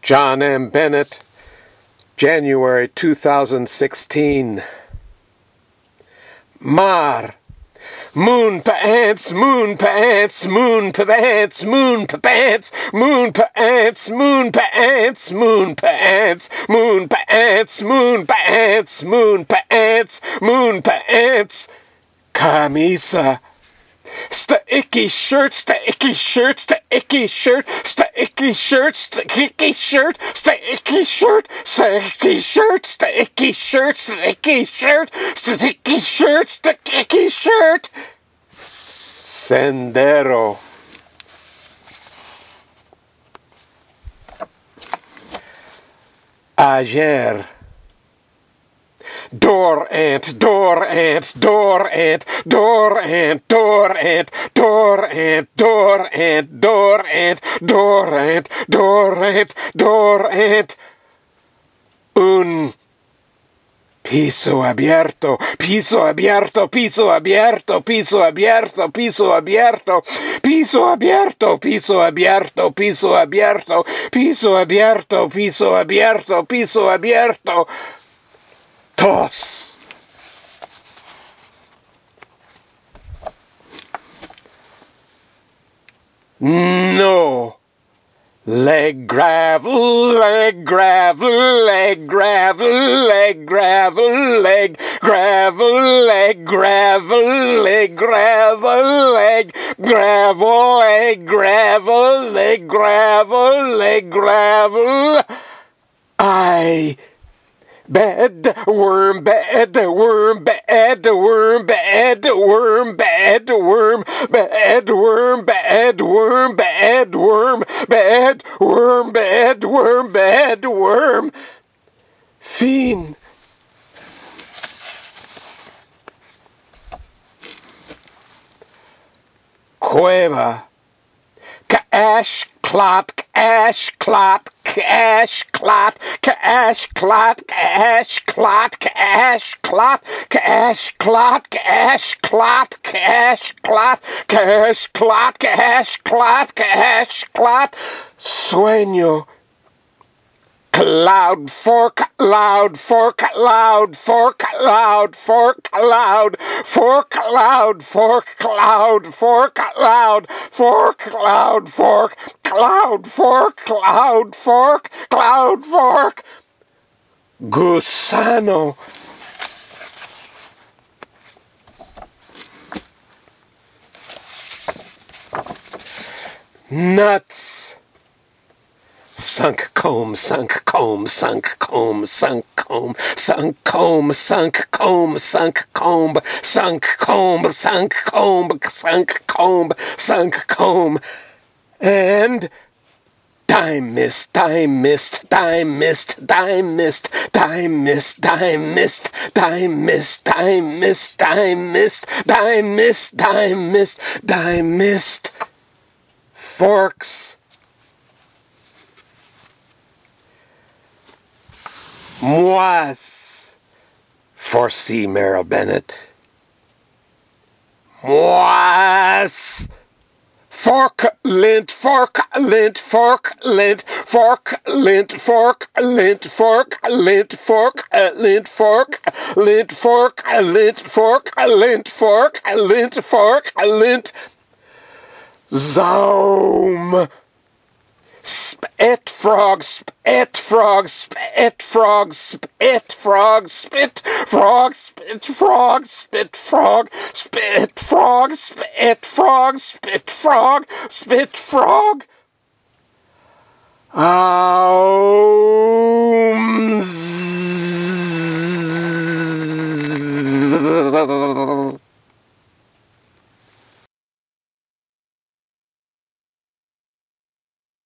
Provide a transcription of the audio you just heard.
John M. Bennett, January 2016. Mar. Moon pants, moon pants, moon pants, moon pants, moon pants, moon pants, moon pants, moon pants, moon pants, moon pants, moon pants, camisa. Sticky shirt, sticky shirt, sticky shirt, sticky shirt, sticky shirt, sticky shirt, sticky shirt, sticky shirt, sticky shirt, sticky shirt, sticky shirt. Sendero. Ayer. Door ant, door ant, door ant, door ant, door ant, door ant, door ant, door ant, door ant, door ant, door ant. Un piso abierto, piso abierto, piso abierto, piso abierto, piso abierto, piso abierto, piso abierto, piso abierto, piso abierto, piso abierto, piso abierto. Toss. No. Leg gravel, leg gravel, leg gravel, leg gravel, leg gravel, leg gravel, leg gravel, leg gravel, leg gravel, leg gravel, leg gravel. Bed, worm, bed, worm, bed, worm, bed, worm, bed, worm, bed, worm, bed, worm, bed, worm, bed, worm, bed, worm, bed, worm. Fiend. Cueva. Cash clot, cash clot, cash clot, cash clot, cash clot, cash clot, cash clot, cash clot, cash clot, cash clot, cash clot, cash clot. Sueño. Cloud fork, loud fork, loud fork, loud fork, loud fork, loud fork, cloud fork, loud fork, loud fork, cloud fork, cloud fork, cloud fork. Gusano. Nuts. Sunk comb, sunk comb, sunk comb, sunk comb, sunk comb, sunk comb, sunk comb, sunk comb, sunk comb, sunk comb, sunk comb, and dime mist, dime mist, dime mist, dime mist, dime mist, dime mist, dime mist, dime mist, dime mist, dime mist, dime mist, dime mist. Forks. Moise. Foresee Merrill Bennett. Moise. Fork, lint, fork, lint, fork, lint, fork, lint, fork, lint, fork, lint, fork, lint, fork, lint, fork, lint, fork, lint, fork, lint, fork, lint. Zoom. Spit frog, spit frog, spit frog, spit frog, spit frog, spit frog, spit frog, spit frog, spit frog, spit frog, spit frog.